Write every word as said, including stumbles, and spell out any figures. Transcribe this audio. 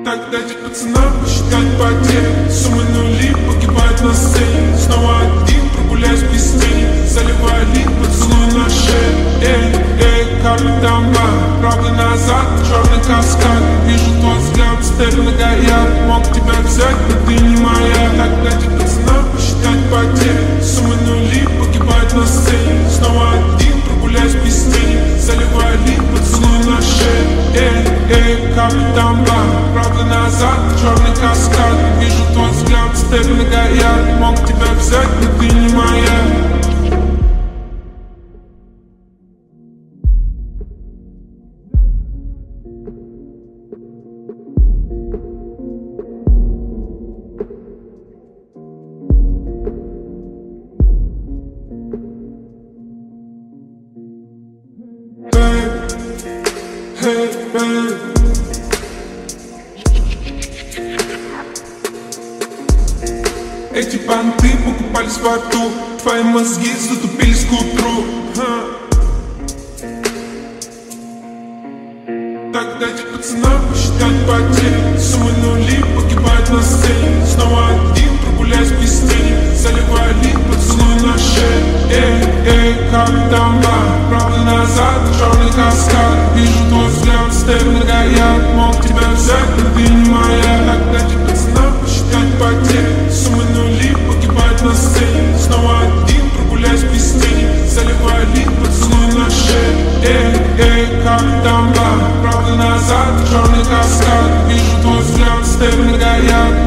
Так дайте пацанам посчитать потери. Суммы нули погибают на сцене. Снова один, прогуляюсь без тени. Заливаю лик, поцелуй на шею. Эй, эй, капитан Ба, правда назад, черный каскад. Вижу твой взгляд, стелю на гаяр. Мог тебя взять, но ты не моя. Так дайте пацанам посчитать потери. Суммы нули погибают на сцене. Снова один, прогуляюсь без тени. Заливаю лик, поцелуй на шею. Эй, эй, капитан Ба, правда назад, черный каскад. Вижу твой взгляд, стелю на гаяр. Мог тебя взять, но ты не моя. Hey, hey. Эти понты покупались в аду. Твои мозги затупились к утру. Ха. Так дайте пацанам посчитать потери. Суммы нули погибают на сцене. Снова один, прогуляюсь без тени. Заливаю лик, поцелуй на шею. Эй, эй, капитан Ба, правда назад, черный каскад. Вижу твой взгляд, стелю на гаяр. Мог тебя взять, но ты не моя. Так дайте пацанам посчитать потери. Суммы нули погибают на сцене. Снова один, прогуляюсь без тени. Заливаю лик, поцелуй на шею. Эй, эй, капитан Ба, правда назад, черный каскад. Вижу твой взгляд, стелю на гаяр.